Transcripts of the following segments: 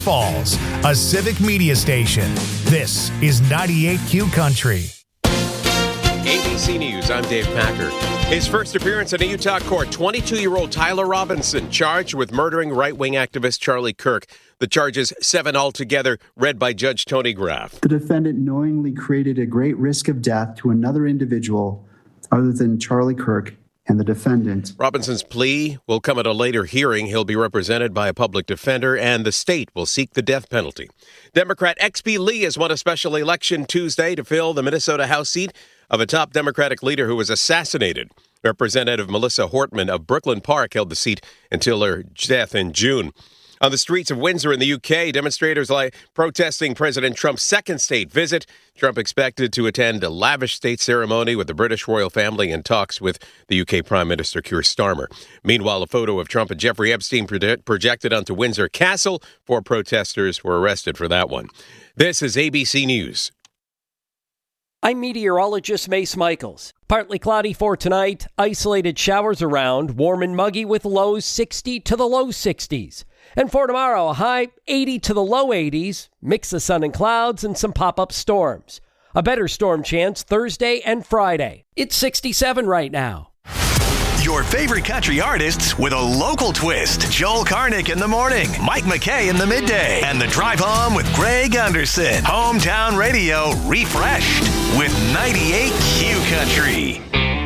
Falls, a civic media station. This is 98Q Country. ABC News, I'm Dave Packer. His first appearance in a Utah court, 22-year-old Tyler Robinson, charged with murdering right-wing activist Charlie Kirk. The charges, 7 altogether, read by Judge Tony Graff. The defendant knowingly created a great risk of death to another individual other than Charlie Kirk and the defendant. Robinson's plea will come at a later hearing. He'll be represented by a public defender, and the state will seek the death penalty. Democrat XP Lee has won a special election Tuesday to fill the Minnesota House seat of a top Democratic leader who was assassinated. Representative Melissa Hortman of Brooklyn Park held the seat until her death in June. On the streets of Windsor in the UK, demonstrators protesting President Trump's second state visit. Trump expected to attend a lavish state ceremony with the British royal family and talks with the UK Prime Minister Keir Starmer. Meanwhile, a photo of Trump and Jeffrey Epstein projected onto Windsor Castle. 4 protesters were arrested for that one. This is ABC News. I'm meteorologist Mace Michaels. Partly cloudy for tonight, isolated showers around, warm and muggy with lows 60 to the low 60s. And for tomorrow, a high 80 to the low 80s, mix of sun and clouds and some pop-up storms. A better storm chance Thursday and Friday. It's 67 right now. Your favorite country artists with a local twist. Joel Karnick in the morning, Mike McKay in the midday, and the drive home with Greg Anderson. Hometown radio refreshed with 98Q Country.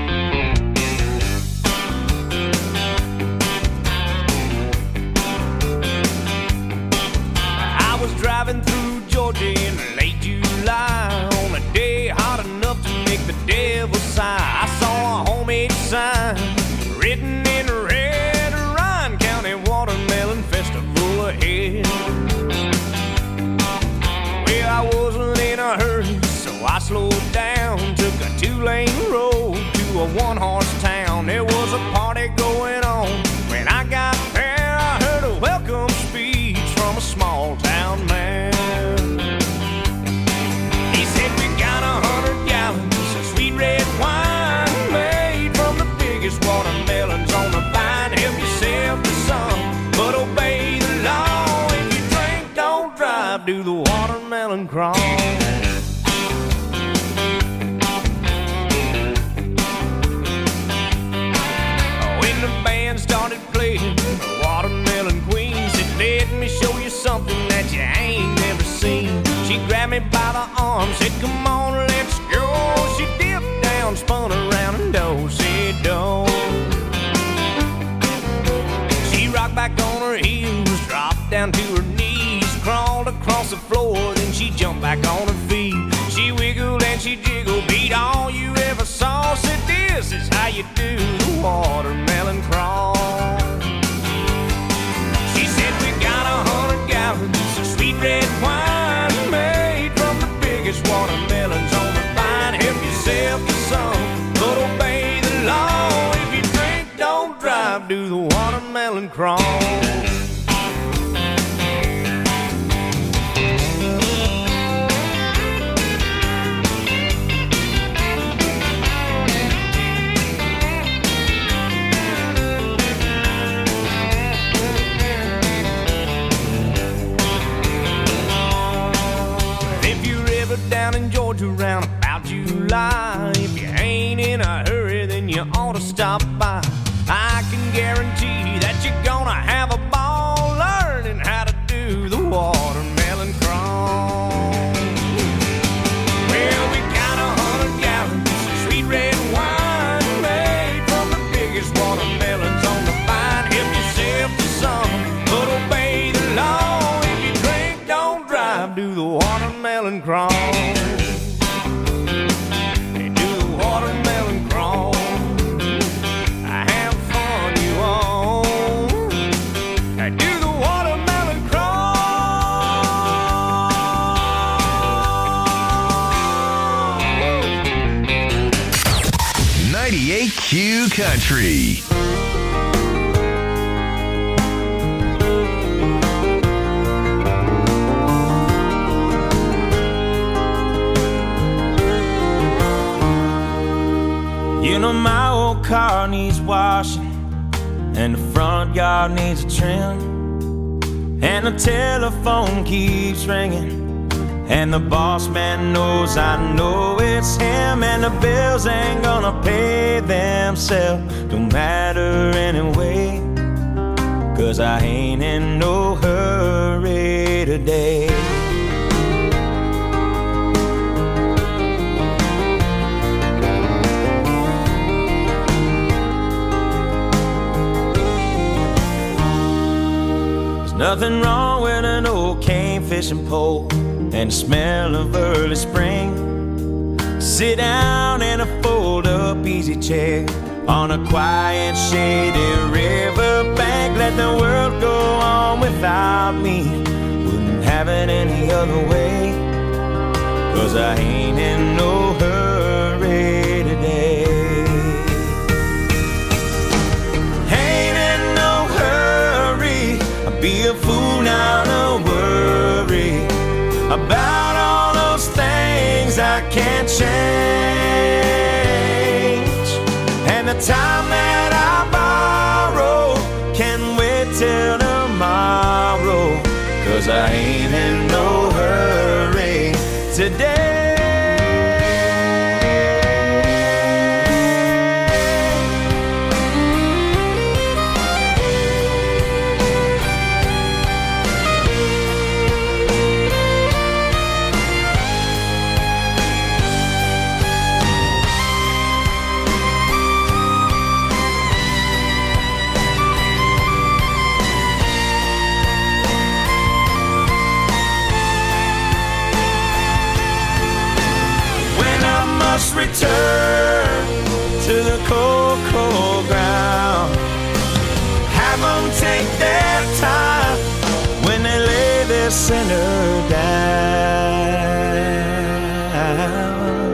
I was driving through Georgia in late July on a day hot enough to make the devil sigh. I saw a homemade sign written in red, Ryan County Watermelon Festival ahead. Well, I wasn't in a hurry, so I slowed down, took a 2-lane road to a 1-horse town. There was a party going on. When I got there, I heard a welcome speech from a small town man. He said, we got 100 gallons of sweet red wine made from the biggest watermelons on the vine. Help yourself to some, but obey the law. If you drink, don't drive, do the watermelon crawl. When the band started playing the Watermelon Queen, said, let me show you something that you ain't never seen. She grabbed me by the arm, said, come on, let's go. She dipped down, spun around, and do-si-do. She rocked back on her heels, dropped down to her knees, crawled across the floor, then she jumped back on her feet. She wiggled and she jiggled, beat all you ever saw. Said, this is how you do the watermelon crawl. She said, we got 100 gallons of sweet red wine made from the biggest watermelons on the vine. Help yourself to some, but obey the law. If you drink, don't drive, do the watermelon crawl. Down in Georgia around about July, if you ain't in a hurry, then you ought to stop by. I can guarantee that you're gonna have a ball learning how to do the watermelon crawl. Well, we got 100 gallons of sweet red wine made from the biggest watermelons on the vine. Help yourself to some, but obey the law. If you drink, don't drive, do the watermelon crawl. Q Country. You know my old car needs washing, and the front yard needs a trim. and the telephone keeps ringing, and the boss man knows I know it's him, and the bills ain't gonna pay themselves. Don't matter anyway, 'cause I ain't in no hurry today. There's nothing wrong with an old cane fishing pole and the smell of early spring. Sit down in a fold-up easy chair on a quiet, shady riverbank. Let the world go on without me. Wouldn't have it any other way, 'cause I ain't in no hurry today. Ain't in no hurry. I'd be a fool now to worry about all those things I can't change. And the time that I borrow can wait till tomorrow, 'cause I ain't in no hurry today. Return to the cold, cold ground. Have them take their time when they lay their sinner down.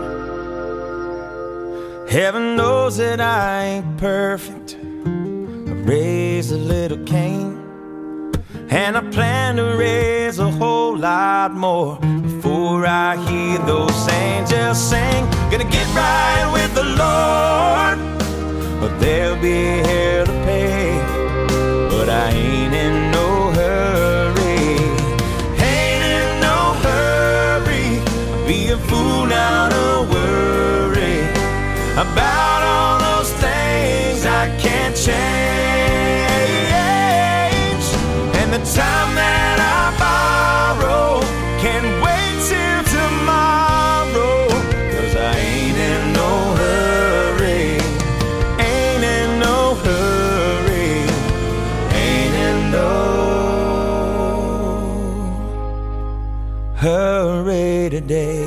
Heaven knows that I ain't perfect. I raised a little Cain, and I plan to raise a whole lot more before I hear those angels sing. Gonna get right with the Lord, but there'll be hell to pay. But I ain't in no hurry. Ain't in no hurry. I'd be a fool now to worry about all those things I can't change. And the time that I borrow can wait till tomorrow, 'cause I ain't in no hurry. Ain't in no hurry. Ain't in no hurry today.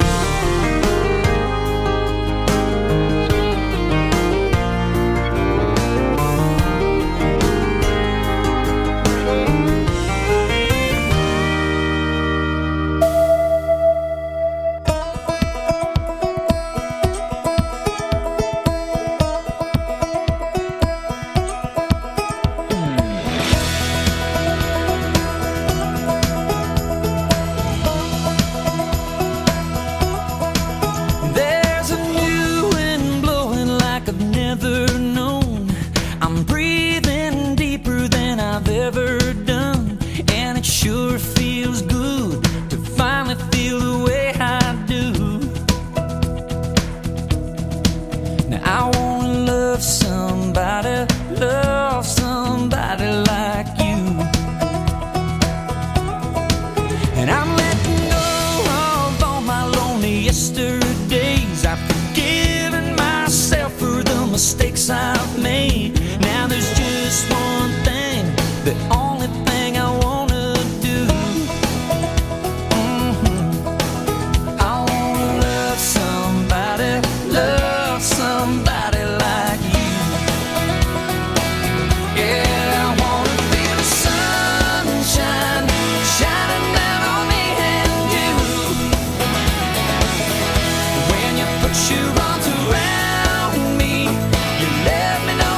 Put your arms around me. You let me know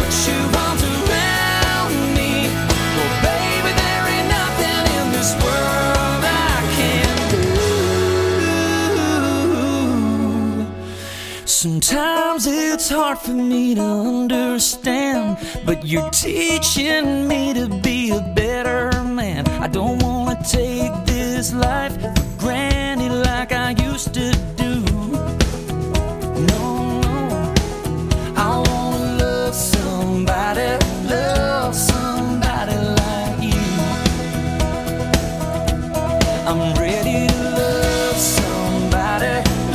She runs around me. Oh, baby, there ain't nothing in this world I can't do. Sometimes it's hard for me to understand, but you're teaching me to be a better man. I don't want to take this life for granted like I used to do. No, no. I want to love somebody like you. I'm ready to love somebody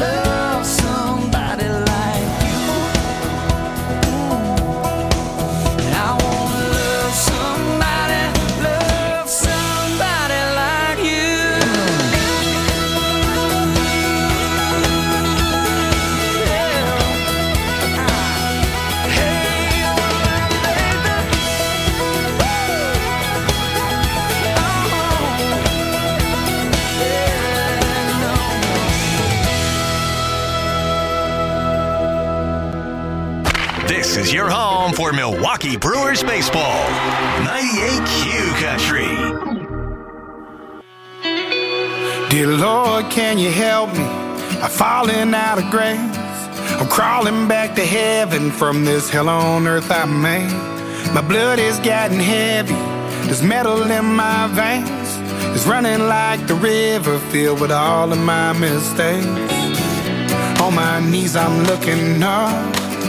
like you. I want to love somebody like you. This is your home for Milwaukee Brewers baseball. 98Q Country. Dear Lord, can you help me? I'm falling out of grace. I'm crawling back to heaven from this hell on earth I made. My blood is getting heavy. There's metal in my veins. It's running like the river filled with all of my mistakes. On my knees I'm looking up.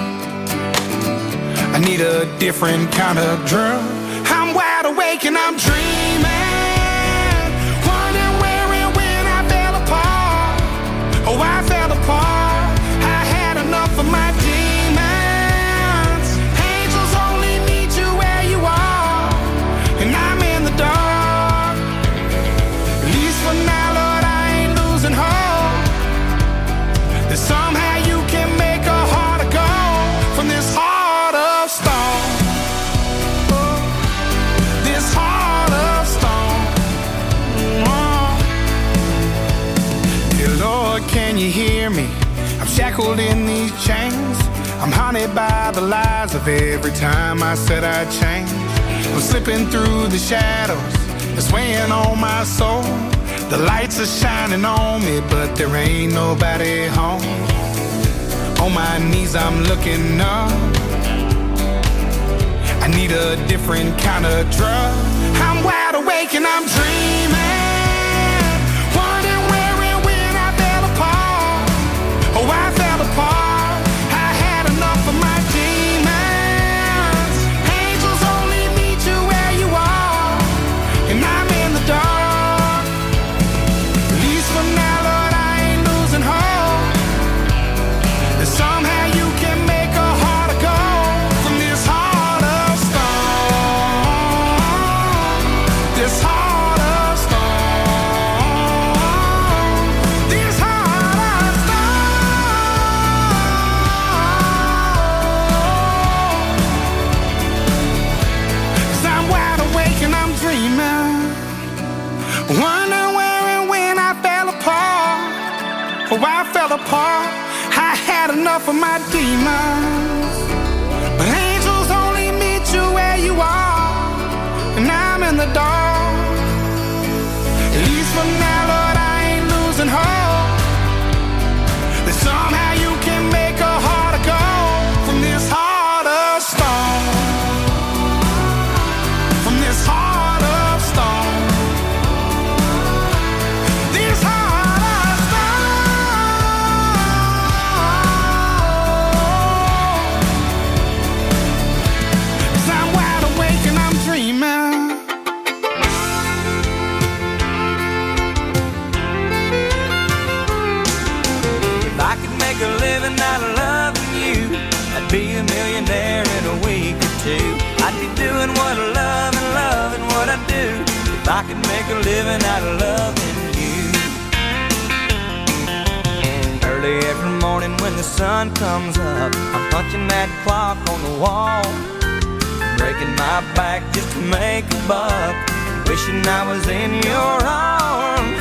I need a different kind of drug. I'm wide awake and I'm dreaming, wondering where and when I fell apart. Oh, I fell apart. I had enough of my demons. Angels only meet you where you are, and I'm in the dark. At least for now, Lord, I ain't losing hope that somehow you can make a heart of gold from this heart of stone. Oh, this heart of stone. Oh. Dear Lord, can you hear me? I'm shackled in these chains. I'm haunted by the lies of every time I said I'd change. I'm slipping through the shadows, it's weighing on my soul. The lights are shining on me, but there ain't nobody home. On my knees I'm looking up. I need a different kind of drug. I'm wide awake and I'm dreaming, wondering where and when I fell apart. Oh, I fell apart. I had enough of my demons. Angels only meet you where you are, and I'm in the dark. At least for now, Lord, I ain't losing hope that somehow you can make a heart of gold from this heart of stone. This heart of stone. This heart of stone. 'Cause I'm wide awake and I'm dreaming, wondering where and when I fell apart. Oh, I fell apart. I had enough of my demons. But angels only meet you where you are, and I'm in the dark. At least for now, Lord, I ain't losing hope that somehow you can make a heart of gold from this heart of stone. From this heart of stone. This heart of stone. 'Cause I'm wide awake and I'm dreaming. If I could make a living out of loving you, I'd be a millionaire in a week or two. I'd be doing what I love and loving what I do. If I could make a living out of loving you. Early every morning when the sun comes up, I'm punching that clock on the wall, breaking my back just to make a buck, wishing I was in your arms.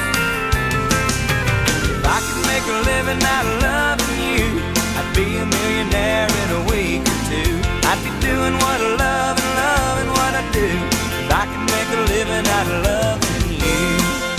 If I could make a living out of loving you, I'd be a millionaire in a week or two. I'd be doing what I love and loving what I do if I could make a living out of loving you.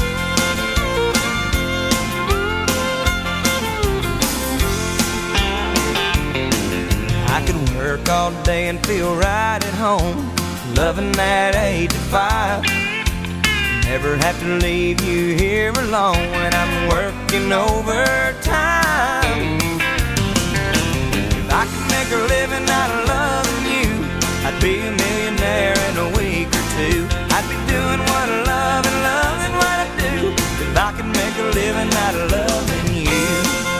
I could work all day and feel right at home, loving that 8 to 5. Never have to leave you here alone when I'm working overtime. If I could make a living out of loving you, I'd be a millionaire in a week or two. I'd be doing what I love and loving what I do if I could make a living out of loving you.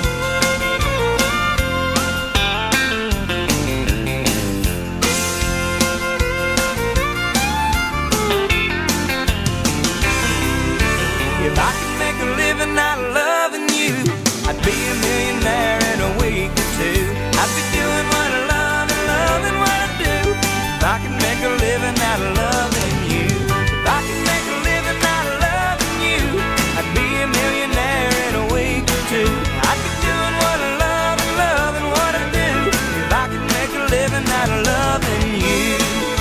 If I could make a living out of loving you, I'd be a millionaire in a week or two. I'd be doing what I love and loving what I do if I could make a living out of loving you. If I could make a living out of loving you, I'd be a millionaire in a week or two. I'd be doing what I love and loving what I do if I could make a living out of loving you.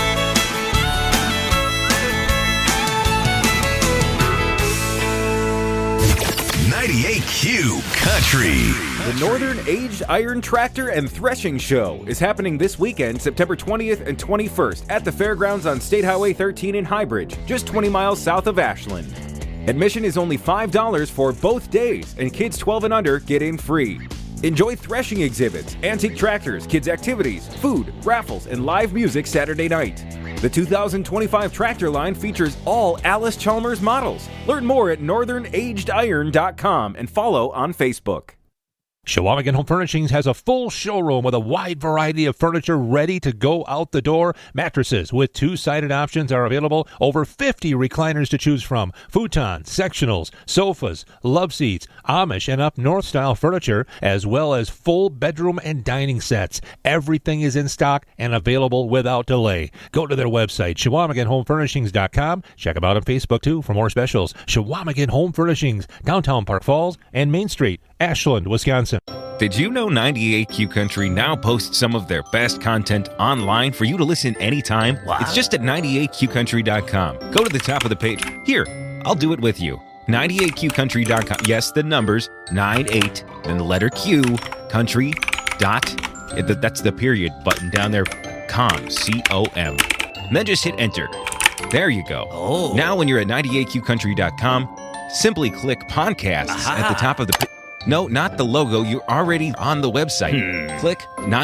98Q Country. The Northern Aged Iron Tractor and Threshing Show is happening this weekend, September 20th and 21st at the fairgrounds on State Highway 13 in Highbridge, just 20 miles south of Ashland. Admission is only $5 for both days, and kids 12 and under get in free. Enjoy threshing exhibits, antique tractors, kids' activities, food, raffles, and live music Saturday night. The 2025 tractor line features all Alice Chalmers models. Learn more at northernagediron.com and follow on Facebook. Chequamegon Home Furnishings has a full showroom with a wide variety of furniture ready to go out the door. Mattresses with two-sided options are available. Over 50 recliners to choose from. Futons, sectionals, sofas, love seats, Amish and up north style furniture, as well as full bedroom and dining sets. Everything is in stock and available without delay. Go to their website, ChequamegonHomeFurnishings.com. Check them out on Facebook, too, for more specials. Chequamegon Home Furnishings, downtown Park Falls and Main Street, Ashland, Wisconsin. Did you know 98Q Country now posts some of their best content online for you to listen anytime? Wow. It's just at 98QCountry.com. Go to the top of the page. Here, I'll do it with you. 98QCountry.com. Yes, the numbers, 98, then the letter Q, country, dot, that's the period button down there, com, C-O-M. And then just hit enter. There you go. Oh. Now when you're at 98QCountry.com, simply click podcasts at the top of the page. No, not the logo. You're already on the website. Click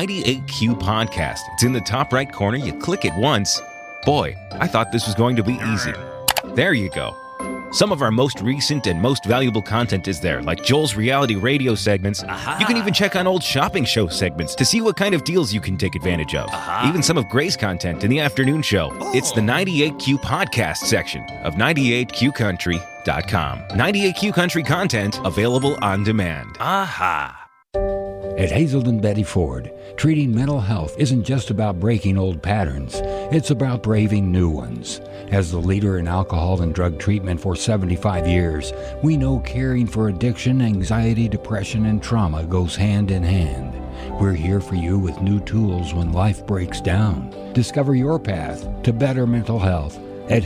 98Q Podcast. It's in the top right corner. You click it once. Boy, I thought this was going to be easy. There you go. Some of our most recent and most valuable content is there, like Joel's reality radio segments. You can even check on old shopping show segments to see what kind of deals you can take advantage of. Even some of Gray's content in the afternoon show. It's the 98Q Podcast section of 98QCountry.com. 98Q Country content available on demand. At Hazelden Betty Ford, treating mental health isn't just about breaking old patterns. It's about braving new ones. As the leader in alcohol and drug treatment for 75 years, we know caring for addiction, anxiety, depression, and trauma goes hand in hand. We're here for you with new tools when life breaks down. Discover your path to better mental health at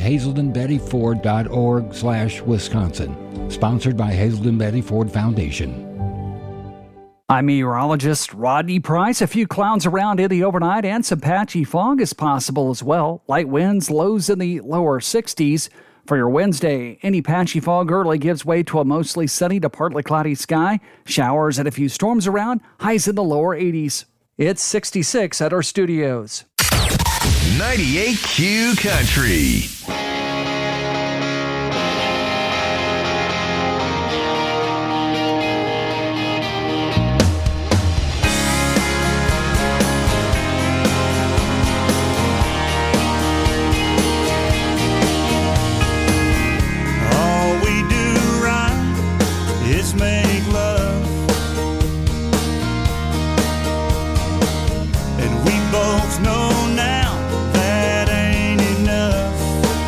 hazeldenbettyford.org/Wisconsin. Sponsored by Hazelden Betty Ford Foundation. I'm meteorologist Rodney Price. A few clouds around in the overnight and some patchy fog is possible as well. Light winds, lows in the lower 60s. For your Wednesday, any patchy fog early gives way to a mostly sunny to partly cloudy sky. Showers and a few storms around, highs in the lower 80s. It's 66 at our studios. 98Q Country. Know now that ain't enough.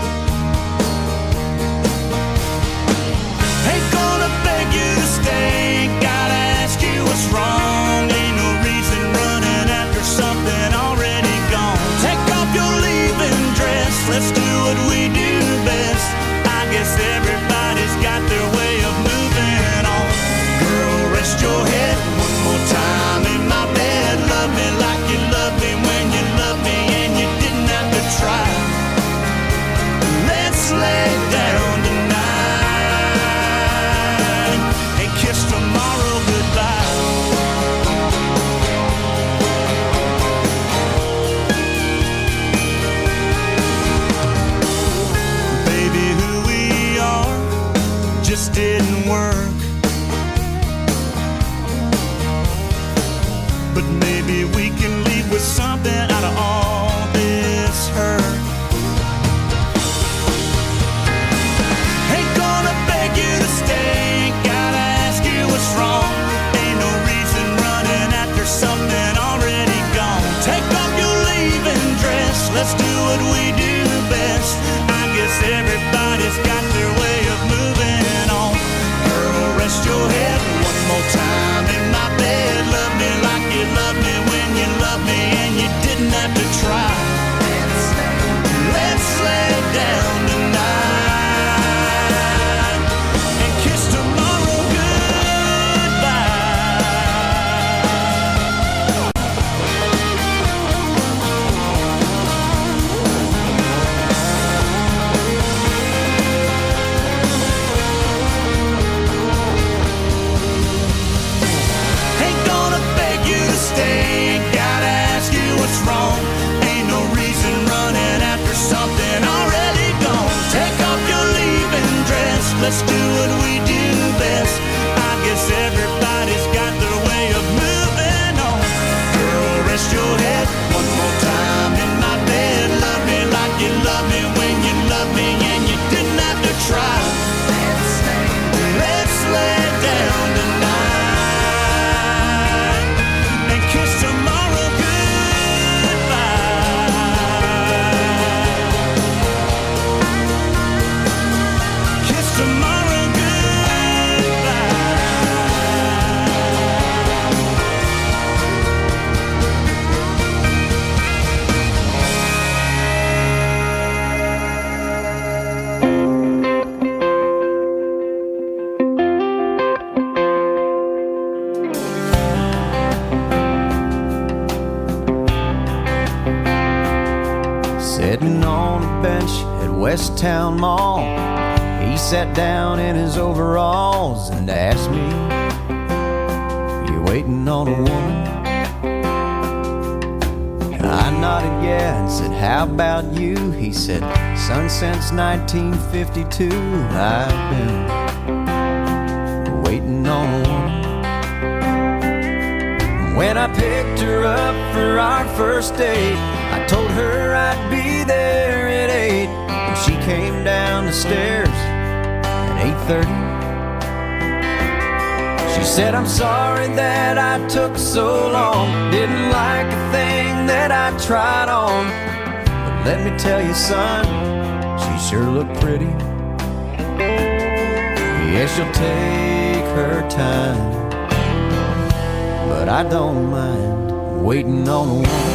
let's do what we do best. I guess everybody's got their way of moving on. Girl, rest your head one more time in my bed. Love me like you loved me when you loved me and you didn't have to try. Let's lay down tonight and kiss tomorrow goodbye. Ain't gonna beg you to stay, ain't gotta ask you what's wrong. Ain't no reason running after something already gone. Take off your leaving dress, let's do what we do best. I guess everybody's got their way of moving on. Girl, rest your head one more time in my bed. Love me like you loved me when you loved me and you didn't have to try. Let's lay down tonight and kiss tomorrow goodbye. Kiss tomorrow Sitting on a bench at West Town Mall, he sat down in his overalls and asked me, "You waiting on a woman?" I nodded yeah and said, "How about you?" He said, "Son, since 1952 I've been waiting on a woman." When I picked her up for our first date, I told her I'd be there at 8, and she came down the stairs at 8:30. She said, "I'm sorry that I took so long, didn't like a thing that I tried on, but let me tell you, son, she sure looked pretty. Yeah, she'll take her time, but I don't mind waiting on a woman."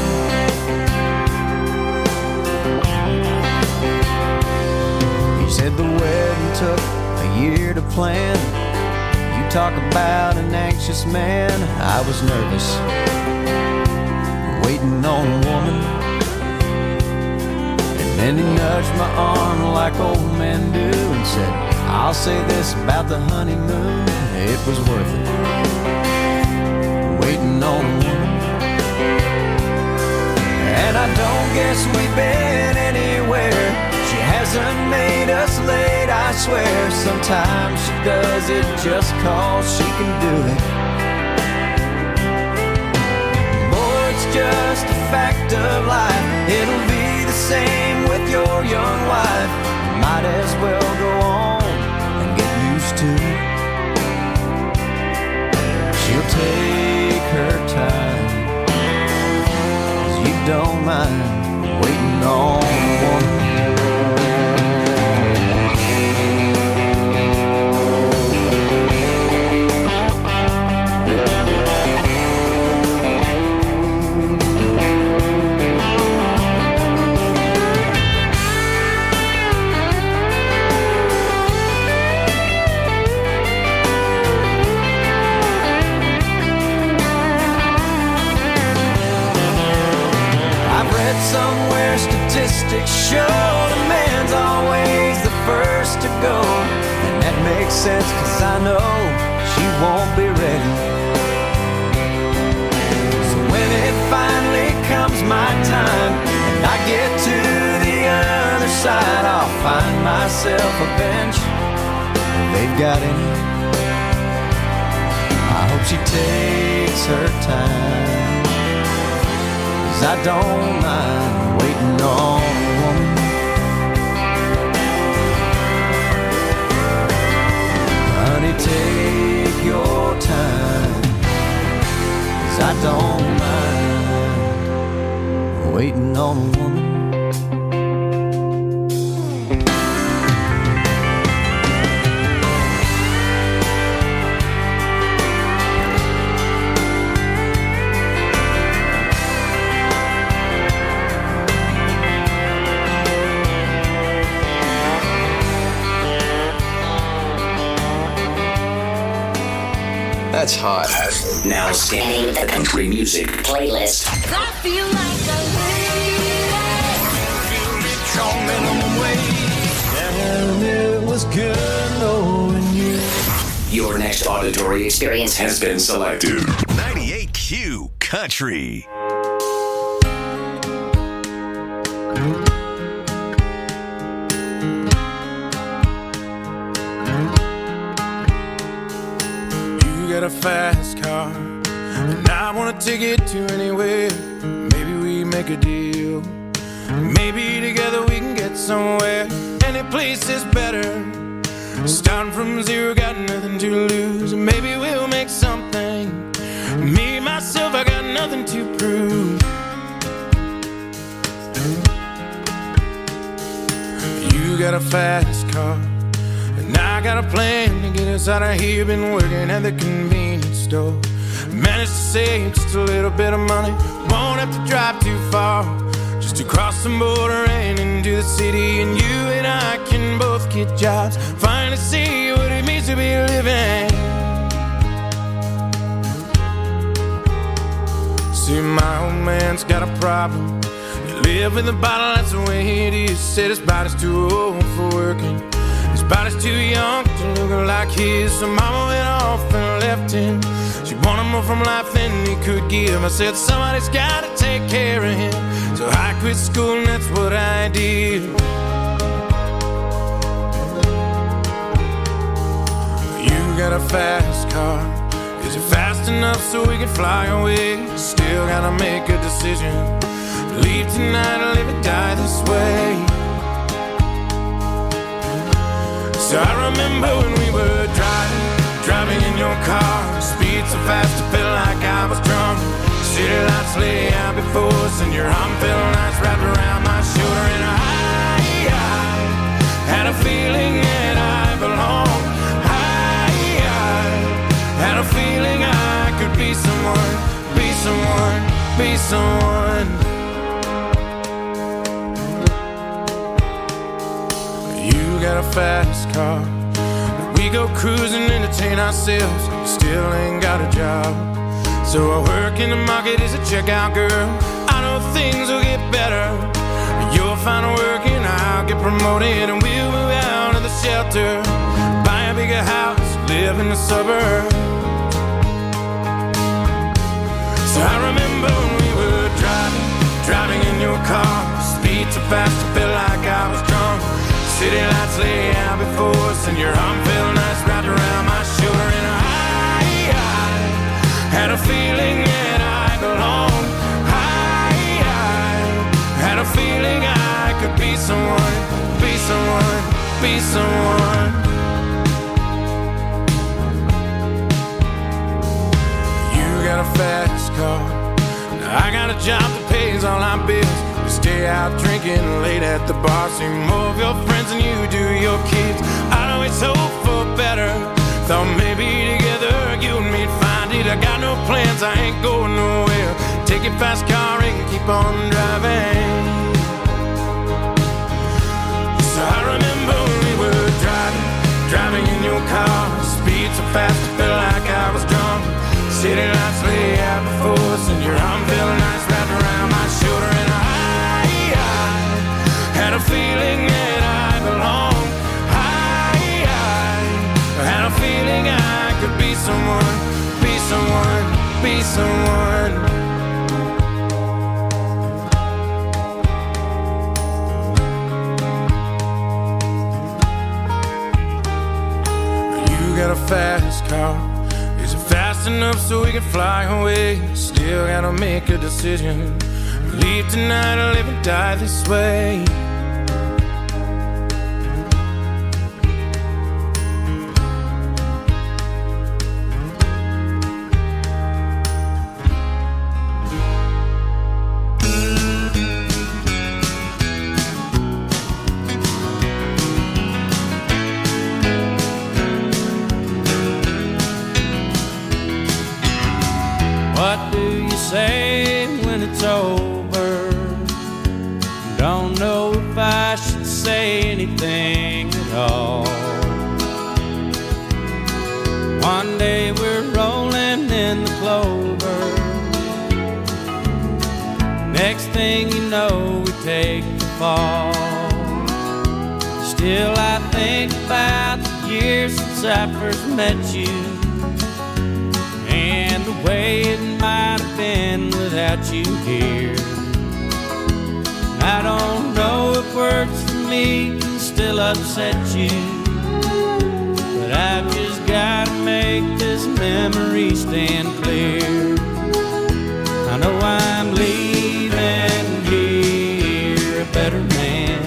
He said the wedding took a year to plan. You talk about an anxious man. I was nervous, waiting on a woman. And then he nudged my arm like old men do and said, "I'll say this about the honeymoon, it was worth it, waiting on a woman." And I don't guess we've been anywhere. She hasn't made us late, I swear. Sometimes she does it just 'cause she can do it. Boy, it's just a fact of life. It'll be the same with your young wife. You might as well go on and get used to it. She'll take her time, 'cause you don't mind waiting on a woman. Somewhere statistics show the man's always the first to go, and that makes sense 'cause I know she won't be ready. So when it finally comes my time and I get to the other side, I'll find myself a bench if they've got any. I hope she takes her time, I don't mind waiting on a woman. Honey, take your time, 'cause I don't mind waiting on a woman. That's hot. Now scanning the country music playlist. I feel like a lady. And it was good knowing you. Your next auditory experience has been selected. 98Q Country. You got a fast car, and I want to take it to anywhere. Maybe we make a deal. Maybe together we can get somewhere. Any place is better. Starting from zero, got nothing to lose. Maybe we'll make something. Me, myself, I got nothing to prove. You got a fast car, and I got a plan to get us out of here. Been working at the convenience store. Managed to save just a little bit of money. Won't have to drive too far, just to cross the border and into the city. And you and I can both get jobs, finally see what it means to be living. See, my old man's got a problem. He live in the bottle, that's the way it is. Said his body's too old for working, his body's too young to look like his. So mama went off and left him. She wanted more from life than he could give. I said somebody's gotta take care of him. So I quit school and that's what I did. You got a fast car. Is it fast enough so we can fly away? Still gotta make a decision. Leave tonight or live or die this way. So I remember when we were driving in your car. Speed so fast it felt like I was drunk. City lights lay out before us, and your arm felt nice wrapped around my shoulder. And I had a feeling that I belonged. Had a feeling I could be someone, be someone, be someone. You got a fast car, we go cruising, entertain ourselves. Still ain't got a job, so I work in the market as a checkout girl. I know things will get better. You'll find work and I'll get promoted, and we'll move out of the shelter, buy a bigger house, live in the suburbs. So I remember when we were driving in your car. Speed so fast it felt like I was drunk. City lights lay out before us, and your arm felt nice wrapped around my shoulder. And I had a feeling that I belonged. I had a feeling I could be someone, be someone, be someone. Got a fast car, I got a job that pays all our bills. We stay out drinking late at the bar. See more of your friends than you do your kids. I always hope for better. Thought maybe together you and me'd find it. I got no plans, I ain't going nowhere. Take your fast car and keep on driving. So I remember when we were driving in your car. Speed so fast it felt like I was drunk. City lights lay out before us, and your arm felt nice wrapped around my shoulder. And I had a feeling that I belonged. I had a feeling I could be someone, be someone, be someone. You got a fast car. Is it fast enough so we can fly away? Still gotta make a decision. Leave tonight or live and die this way. What do you say when it's over? Don't know if I should say anything at all. One day we're rolling thing you know, we take the fall. Still, I think about the years since I first met you, and the way it might have been without you here. I don't know if words for me can still upset you, but I've just gotta make this memory stand clear. I know I'm leaving here a better man,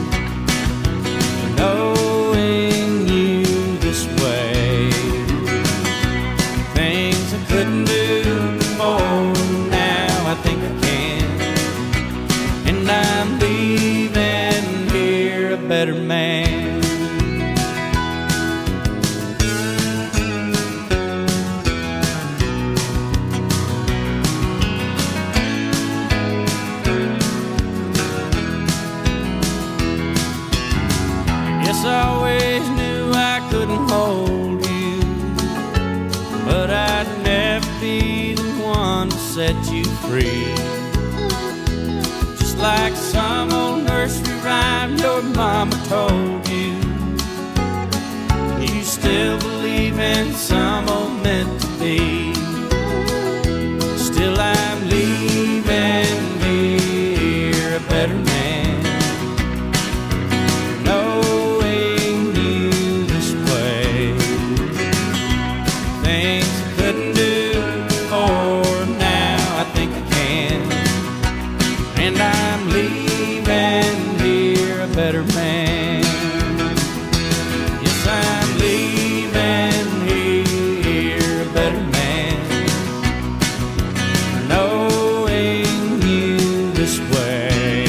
knowing you this way. Things I couldn't do before, now I think I can. And I'm leaving here a better man. I always knew I couldn't hold you, but I'd never be the one to set you free. Just like some old nursery rhyme your mama told you, you still believe in some old meant to be. Still I'm leaving here a better man. Better man. Yes, I'm leaving here a better man, knowing you this way.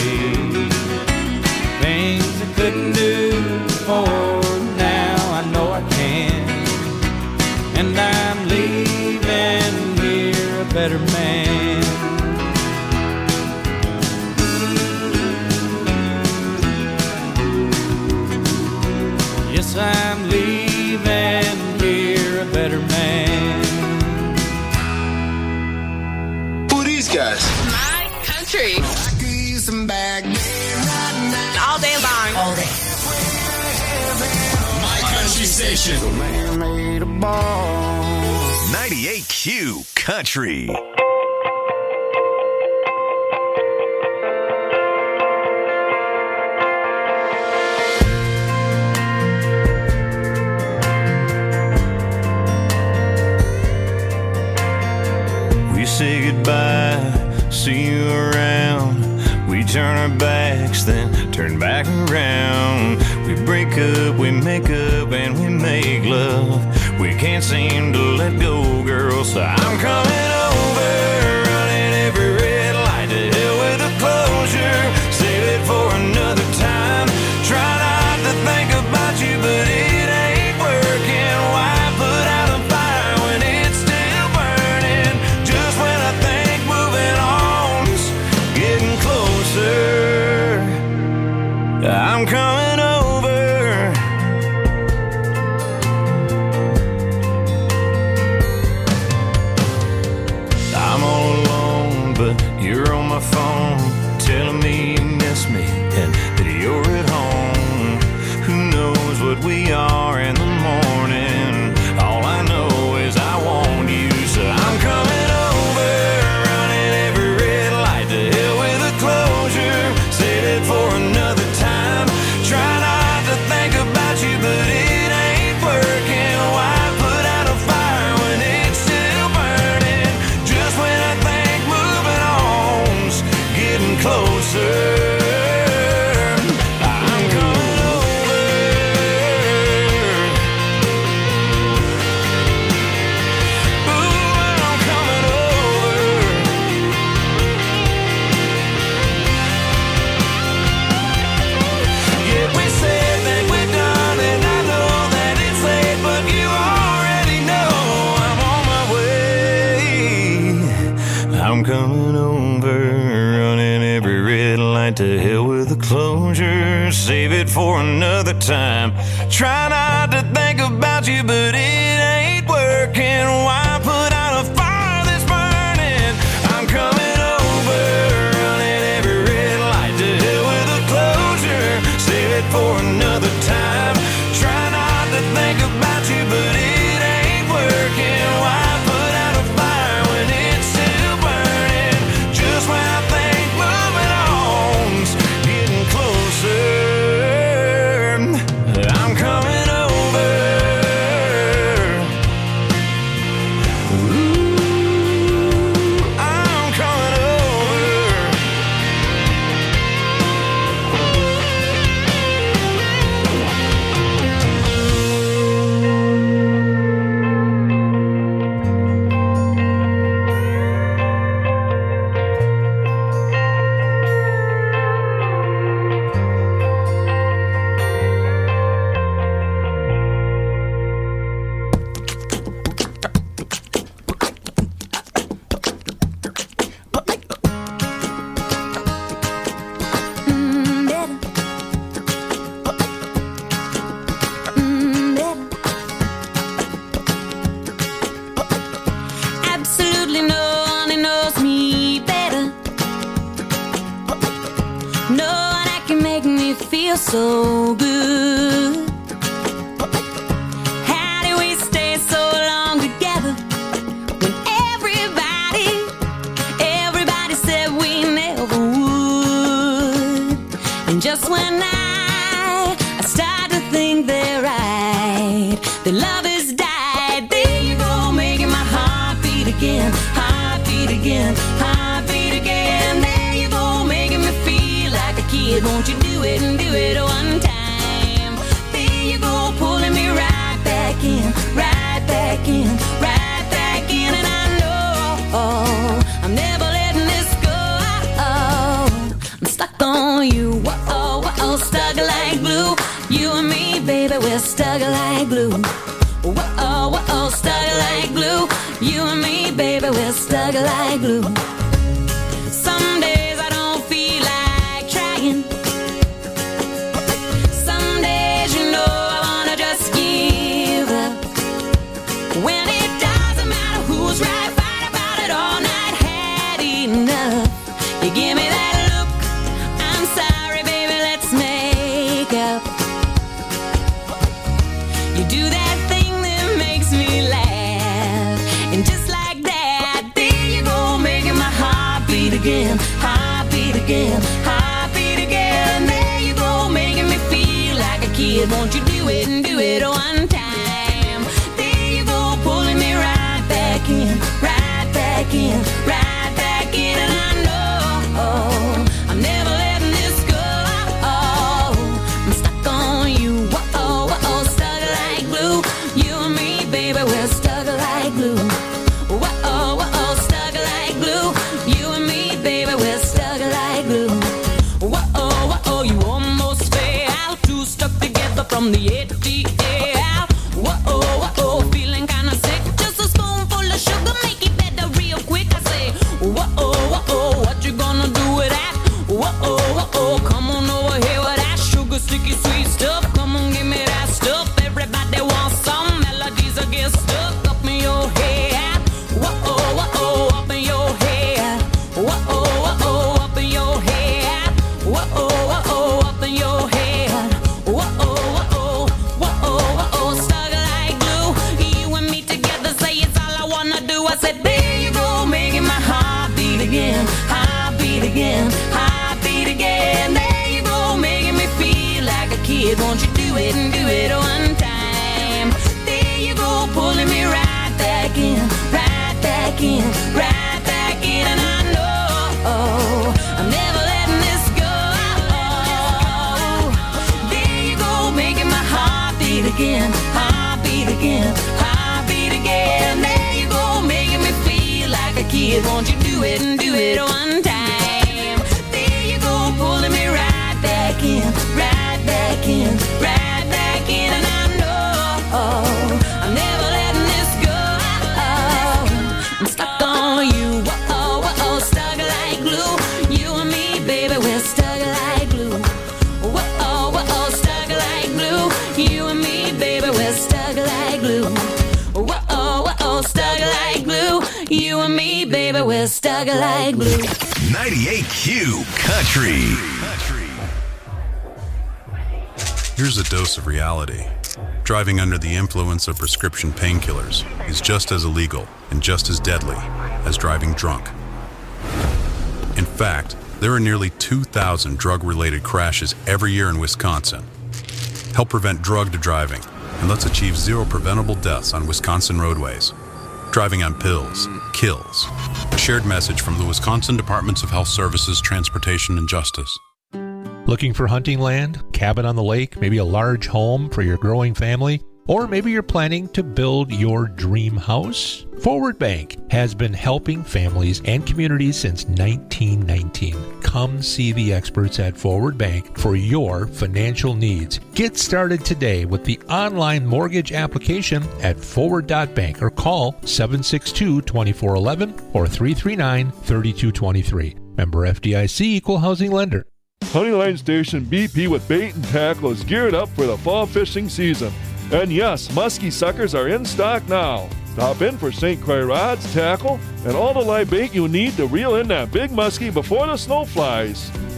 Things I couldn't do before, now I know I can. And I'm leaving here a better man. I'm leaving here a better man. Who are these guys? My country. All day long. All day. My country station. 98Q Country. Say goodbye, see you around. We turn our backs, then turn back around. We break up, we make up, and we make love. We can't seem to let go, girl, so I'm coming over, running every red light. To hell with the closure, save it for another time. Try not to think about you, but it ain't working. Why put out a fire when it's still burning? Just when I think moving on's getting closer, I'm coming over. I'm all alone, but you're on my phone, telling me you miss me and that you're at home. Who knows what we are in the morning? All I know is I want you, so I'm coming over, running every red light. To hell with the closure, save it for another time. Try not to think about you, but it ain't working. Why put out a fire when it's still burning? Just when I think moving on's getting closer, I'm coming over. Ooh, I'm coming over. Yeah, we said that we're done, and I know that it's late, but you already know I'm on my way. I'm coming over, running every red light. To hell with the closure, save it for another time. Try not to think about you, but it ain't working. Why put out a fire that's burning? I'm coming over, running No one that can make me feel so good. How do we stay so long together when everybody said we never would? And just when I start to think they're right, the love has died. There you go, making my heart beat again, heart beat again, heart beat again. There you go, making me feel like a kid. Won't you do it and do it one time? There you go, pulling me right back in, right back in, right back in. And I know I'm never letting this go. I'm stuck on you, whoa, whoa, stuck like glue. You and me, baby, we're stuck like glue. Whoa, whoa, stuck like glue. You and me, baby, we're stuck like glue. Some days I don't feel like trying. Some days, you know, I wanna just give up. When it doesn't matter who's right, fight about it all night. Had enough. You give me that look. I'm sorry, baby, let's make up. You do that thing that makes me laugh. And just like that, there you go, making my heart beat again, heart beat again, heart beat again. There you go, making me feel like a kid. Won't you do it and do it one time? There you go, pulling me right back in, right back in, right back in. And I know I'm never letting this go. I'm stuck on you, whoa, whoa, stuck like glue. You and me, baby, we're stuck like glue. Whoa, whoa, stuck like glue. You and me, baby, we're stuck like glue. Whoa, whoa, you almost fell. Two stuck together from the ATL. Whoa, whoa, feeling kinda sick. Just a spoonful of sugar, make it better real quick. I say, whoa, whoa, what you gonna do with that? Whoa, whoa, come on over here with that sugar, sticky, sweet stuff. Come on, give me that stuff. Everybody wants some melodies that get stuck up in your head. Whoa, whoa, up in your head. Whoa, whoa, up in your head. Whoa, whoa, up in your head. Whoa, whoa, whoa, stuck like glue. You and me together, say it's all I wanna do. I said, there you go, making my heart beat again, heart beat again, heart beat again. There you go, making me feel like a kid. Won't you do it and do it one time? There you go, pulling me right back in, right back in, right back in. And I know I'm never letting this go. There you go, making my heart beat again, heart beat again, heart beat again. There you go, making me feel like a kid. Won't you do it and do it one time? There you go, pulling me right back in, right back in, right back in. And I know I'm never letting this go. I'm stuck on you, whoa, whoa, stuck like glue. You and me, baby, we're stuck like glue. Whoa, whoa, stuck like glue. You and me, baby, we're stuck like glue. Whoa, whoa, stuck like glue. You and me, baby, we're stuck like glue. 98Q Country. Here's a dose of reality. Driving under the influence of prescription painkillers is just as illegal and just as deadly as driving drunk. In fact, there are nearly 2,000 drug-related crashes every year in Wisconsin. Help prevent drugged driving, and let's achieve zero preventable deaths on Wisconsin roadways. Driving on pills kills. A shared message from the Wisconsin Departments of Health Services, Transportation, and Justice. Looking for hunting land, cabin on the lake, maybe a large home for your growing family? Or maybe you're planning to build your dream house? Forward Bank has been helping families and communities since 1919. Come see the experts at Forward Bank for your financial needs. Get started today with the online mortgage application at forward.bank or call 762-2411 or 339-3223. Member FDIC, Equal Housing Lender. Honeyline Station BP with bait and tackle is geared up for the fall fishing season. And yes, muskie suckers are in stock now. Stop in for St. Croix rods, tackle, and all the live bait you need to reel in that big muskie before the snow flies.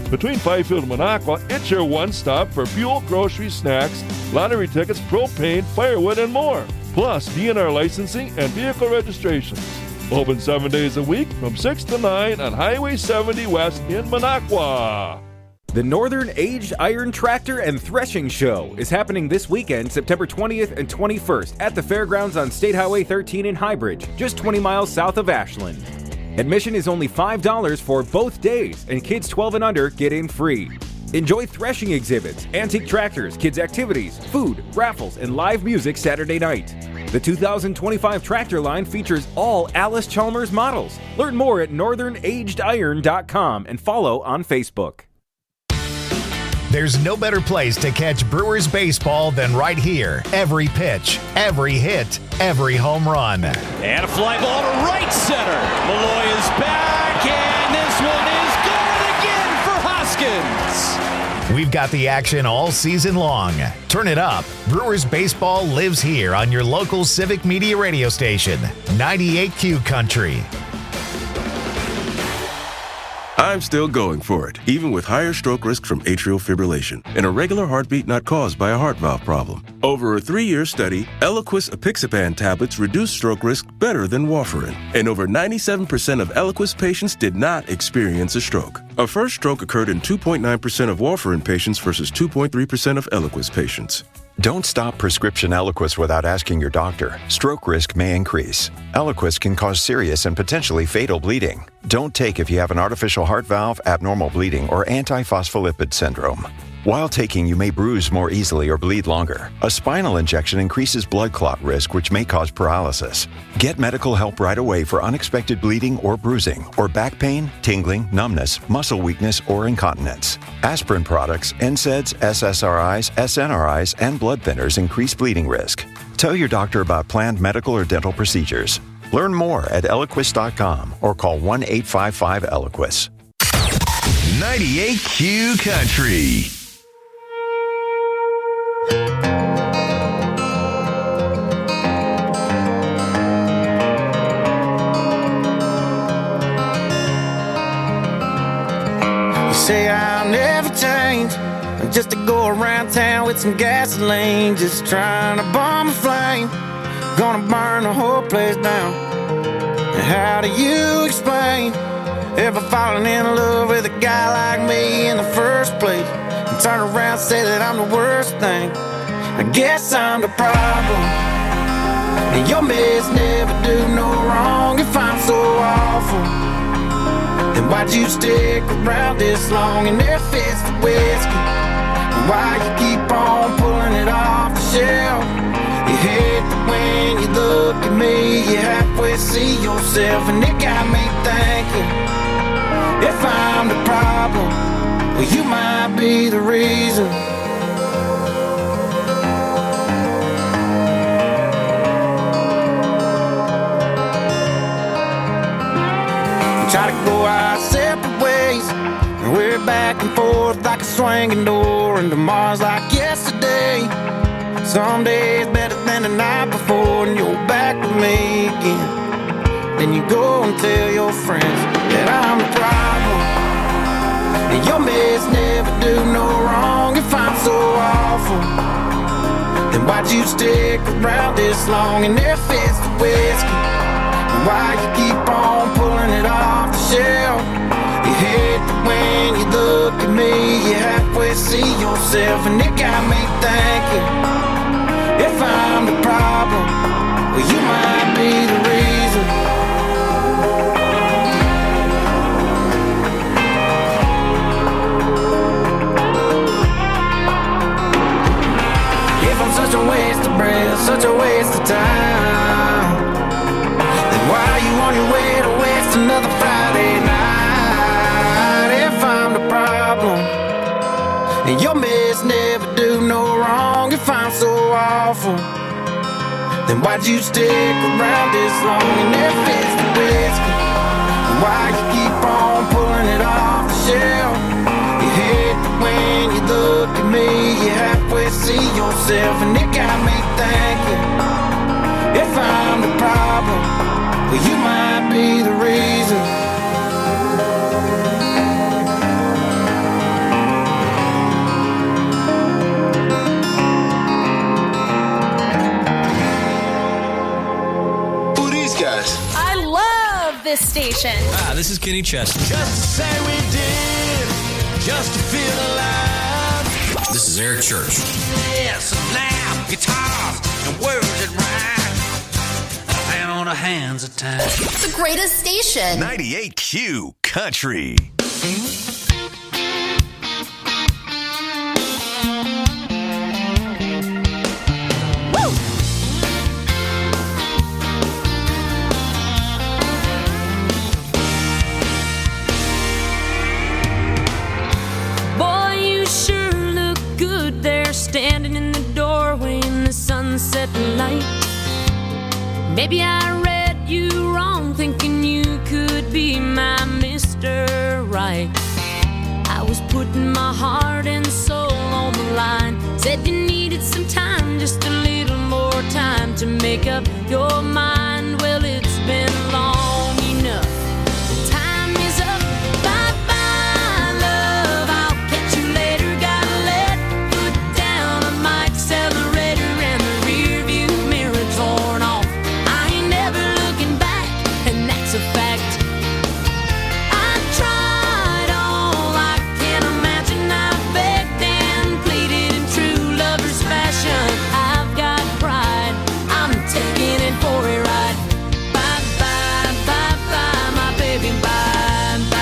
Between Fifield and Minocqua, it's your one-stop for fuel, groceries, snacks, lottery tickets, propane, firewood, and more. Plus, DNR licensing and vehicle registrations. Open 7 days a week from 6 to 9 on Highway 70 West in Minocqua. The Northern Aged Iron Tractor and Threshing Show is happening this weekend, September 20th and 21st at the fairgrounds on State Highway 13 in Highbridge, just 20 miles south of Ashland. Admission is only $5 for both days, and kids 12 and under get in free. Enjoy threshing exhibits, antique tractors, kids' activities, food, raffles, and live music Saturday night. The 2025 tractor line features all Alice Chalmers models. Learn more at northernagediron.com and follow on Facebook. There's no better place to catch Brewers baseball than right here. Every pitch, every hit, every home run. And a fly ball to right center. Malloy is back, and this one is good again for Hoskins. We've got the action all season long. Turn it up. Brewers baseball lives here on your local Civic Media radio station, 98Q Country. I'm still going for it, even with higher stroke risk from atrial fibrillation, an irregular heartbeat not caused by a heart valve problem. Over a 3-year study, Eliquis apixaban tablets reduced stroke risk better than warfarin, and over 97% of Eliquis patients did not experience a stroke. A first stroke occurred in 2.9% of warfarin patients versus 2.3% of Eliquis patients. Don't stop prescription Eliquis without asking your doctor. Stroke risk may increase. Eliquis can cause serious and potentially fatal bleeding. Don't take if you have an artificial heart valve, abnormal bleeding, or antiphospholipid syndrome. While taking, you may bruise more easily or bleed longer. A spinal injection increases blood clot risk, which may cause paralysis. Get medical help right away for unexpected bleeding or bruising, or back pain, tingling, numbness, muscle weakness, or incontinence. Aspirin products, NSAIDs, SSRIs, SNRIs, and blood thinners increase bleeding risk. Tell your doctor about planned medical or dental procedures. Learn more at Eliquis.com or call 1-855-ELIQUIS. 98Q Country. Say I'll never change, just to go around town with some gasoline, just trying to bomb a flame, gonna burn the whole place down. And how do you explain ever falling in love with a guy like me in the first place, and turn around and say that I'm the worst thing? I guess I'm the problem, and your mess never do no wrong. If I'm so awful, then why'd you stick around this long? And if it's the whiskey, why you keep on pulling it off the shelf? You hate that when you look at me, you halfway see yourself, and it got me thinking, if I'm the problem, well, you might be the reason. Try to go our separate ways, and we're back and forth like a swinging door, and tomorrow's like yesterday. Some days better than the night before, and you're back with me again. Then you go and tell your friends that I'm the problem, and your mess never do no wrong. If I'm so awful, then why'd you stick around this long? And if it's the whiskey, why you keep on pulling it off the shelf? You hate that when you look at me, you halfway see yourself, and it got me thinking, if I'm the problem, well, you might be the reason. If I'm such a waste of breath, such a waste of time, why are you on your way to waste another Friday night? If I'm the problem, and your mess never do no wrong. If I'm so awful, then why'd you stick around this long? And if it's the whiskey, why you keep on pulling it off the shelf? You hate that when you look at me, you halfway see yourself, and it got me thinking, if I'm the problem, well, you might be the reason. this station. Hi, this is Kenny Chesney. Just to say we did, just to feel alive. This is Eric Church. Yes, now, guitars and words that rhyme. And on our hands at times. The greatest station. 98Q Country. Standing in the doorway in the sunset light. Maybe I read you wrong, thinking you could be my Mr. Right. I was putting my heart and soul on the line. Said you needed some time, just a little more time to make up your mind. Well, it's been long enough. The time is up. Bye-bye, love. I'll catch you later. Gotta let foot down on my accelerator and the rear view mirror torn off. I ain't never looking back, and that's a fact. I tried all I can imagine. I begged and pleaded in true lover's fashion. I've got pride. I'm taking it for a ride. Bye-bye, bye-bye, my baby, bye-bye.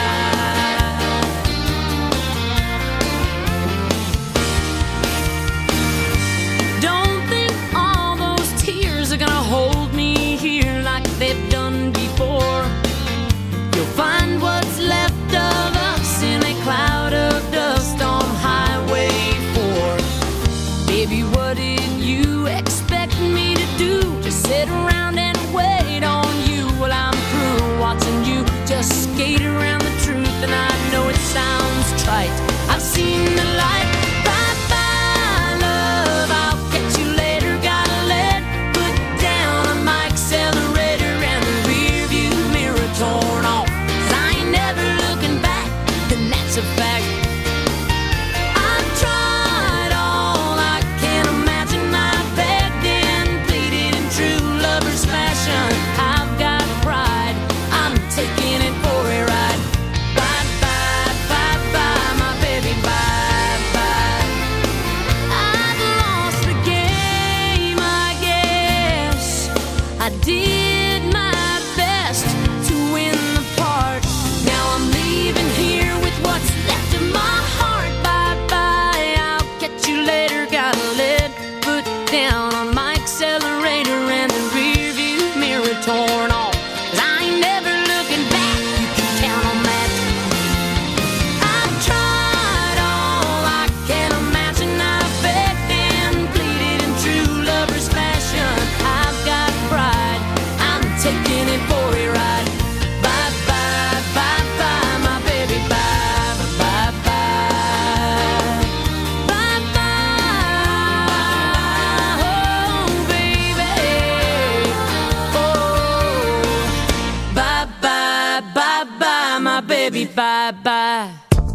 Don't think all those tears are gonna hold me here like they've done before. You'll find what's left of us in a cloud of dust on Highway 4. Baby, what did you expect me to do? Just sit around and wait on you while I'm through watching you just skate around the truth. And I know it sounds trite, I've seen the light. Bye-bye, love, I'll catch you later. Gotta let foot down on my accelerator and the rear view mirror torn off. 'Cause I ain't never looking back, and that's a fact. I've tried all I can imagine. I begged and pleaded in true lover's fashion. I've got pride. I'm taking it for a ride. Bye-bye, bye-bye, my baby, bye-bye. I've lost the game, I guess. I did my best to win the part. Now I'm leaving here with what's left of my heart. Bye-bye, I'll catch you later. Gotta let foot down on my accelerator and the rear view mirror torn off. 'Cause I ain't never looking back, you can count on that. I've tried all I can imagine. I begged and pleaded in true lover's fashion. I've got pride, I'm taking it for a ride. Bye-bye, bye-bye, my baby, bye-bye, bye-bye. Bye-bye, oh, baby. Oh, bye-bye, bye-bye, my baby, bye-bye.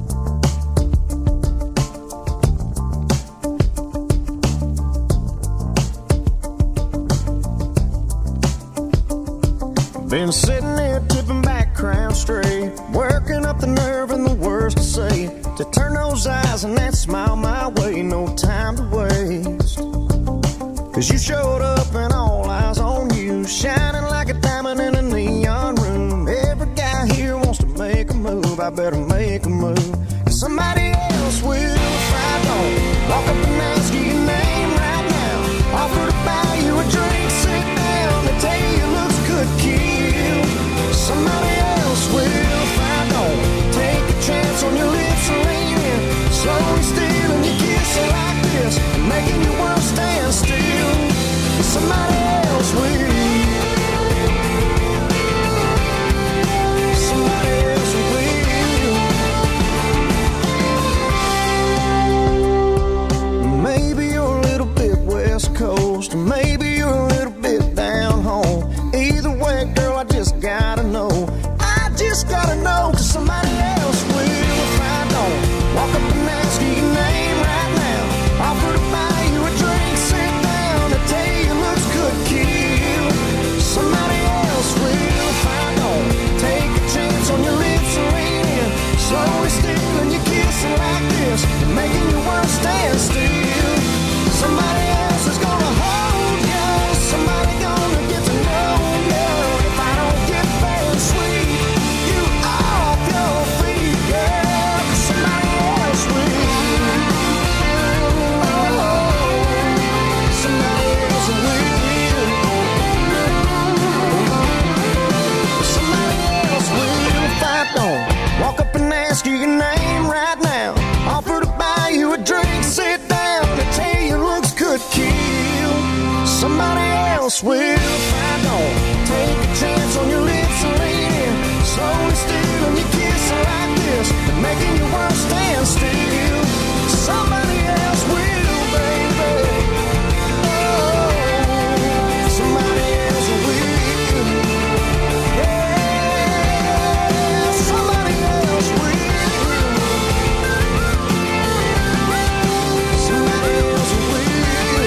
Been sitting there tipping back, crown straight, working up the nerve and the words to say, to turn those eyes and that smile my way. No time to waste, 'cause you showed up and all eyes on you, shining like a diamond in a neon room. Every guy here wants to make a move. I better make a move, 'cause somebody else will if I don't. Walk up and ask you your name right now, offer to buy you a drink, sit down, they tell you your looks could kill. Somebody else will if I don't. Take a chance on your lips and lean in, slowly stealing your kiss like this, making your world stand still. Somebody else will. Somebody else will. this, making your world stand still. Somebody else is gonna hold you, somebody gonna get to know you. If I don't get very sweet, you off your feet, girl, 'cause somebody else will. Somebody else will. Somebody else will. If I don't walk up and ask you your name right now, offer to buy you a drink, sit down and tell you looks could kill. Somebody else will. If I don't take a chance on your lips and lean in, slowly stealing your kiss like this, and making your world stand still. Somebody else will, baby. Somebody else will. Yeah, somebody else will. Somebody else will.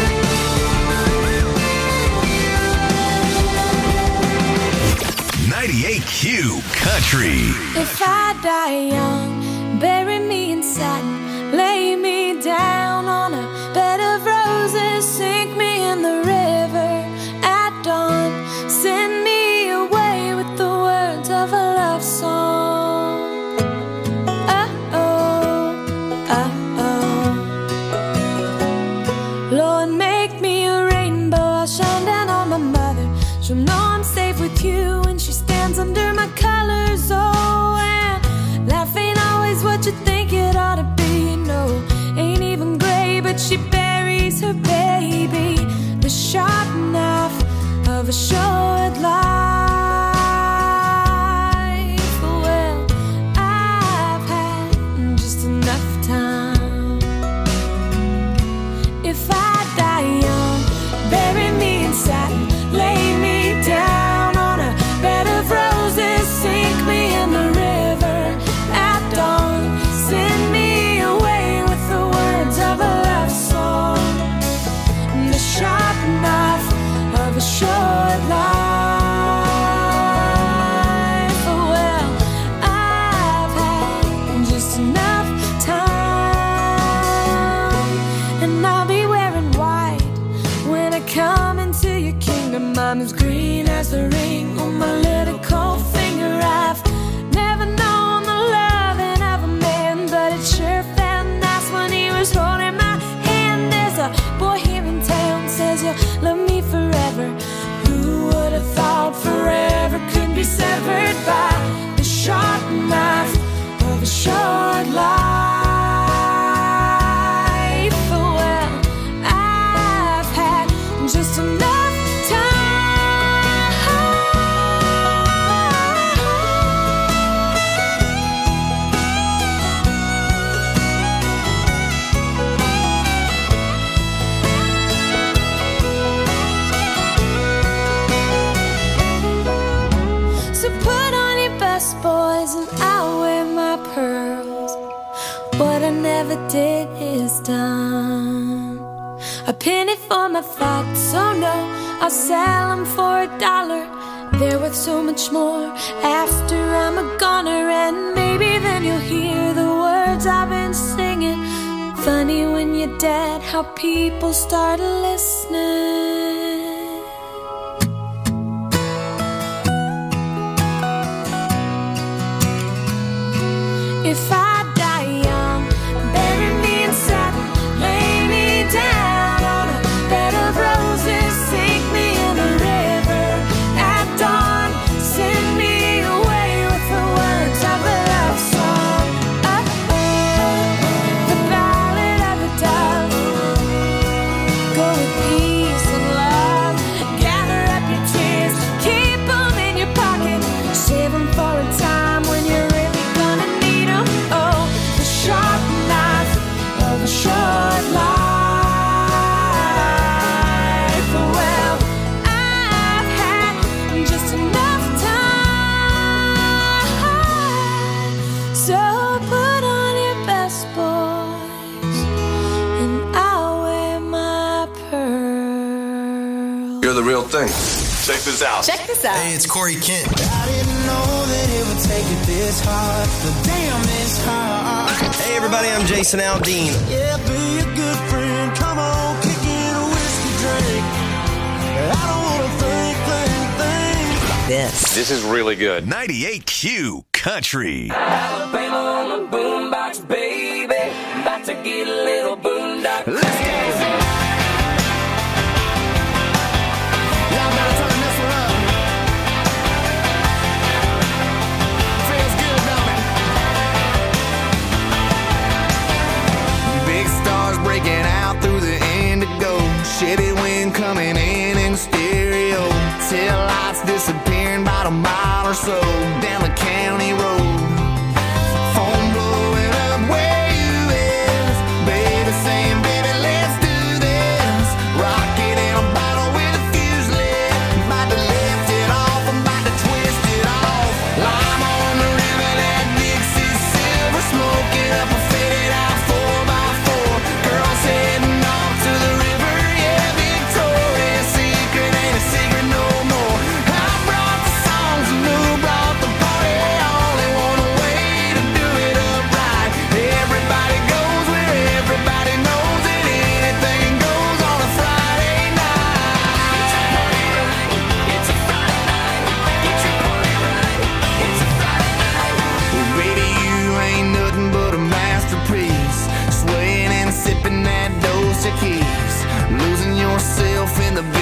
98Q Country. If I die young, bury me in satin, lay me down on a bed of roses, sink me in the river at dawn, send me away with the words of a love song. Oh, Lord, make me a rainbow, I'll shine down on my mother. She'll know I'm safe with you when she stands under my colors. Oh, and life ain't always what you think it ought to be. No, ain't even gray, but she buries her baby. The sharp knife of a short life. Well, I've had just enough time. If I die young, bury me in satin, lay me down on a bed of roses, sink me in the river at dawn, send me away with the words of a love song. The sharp knife of a short life. Well, I've had just enough time, and I'll be wearing white when I come into your kingdom. I'm as green as the ring on my little cold finger. I've never known the loving of a man, but it sure felt nice when he was holding my hand. There's a boy here in town says you'll love me forever. Who would have thought forever could be severed by the sharp knife of a short life? Well, I've had just enough So put on your best boys and I'll wear my pearls. What I never did is done. A penny for my thoughts, oh no, I'll sell them for $1. They're worth so much more after I'm a goner. And maybe then you'll hear the words I've been singing. Funny when you're dead how people start listening. If I die young, bury me in satin, lay me down on a bed of roses, sink me in the river at dawn, send me away with the words of a love song. The ballad of the dove. Go with peace and love, gather up your tears, keep them in your pocket, save them for a time when you're really gonna need them. Oh, the sharp knife of a short life. Well, I've had just enough time. So put on your best boys and I'll wear my pearl. You're the real thing. Check this out. Check this out. Hey, it's Corey Kent. I didn't know that it would take it this hard, but damn, it's hard. Hey everybody, I'm Jason Aldean. Yeah, be a good friend. Come on, kick it a whiskey drink. I don't wanna think. This is really good. 98Q Country. Alabama on the boombox, baby. About to get a little boondock. Let's go. Breaking out through the indigo, shitty wind coming in stereo, tail lights disappearing about a mile or so down the county road, phone blowing up where you is, baby saying baby let's do this, rocket in a bottle with a fuse lit, about to lift it off, I'm about to twist it off, lime on the river, that Dixie silver, smoking up a faded out 4x4. Heading off to the river, yeah, Victoria's Secret ain't a secret no more. I brought the songs and who brought the party, only one way to do it up right. Everybody goes where everybody knows it, anything goes on a Friday night. It's a Friday night, get your party right, it's a Friday night. Well, baby, you ain't nothing but a masterpiece, swaying and sipping that dose of keys, losing yourself in the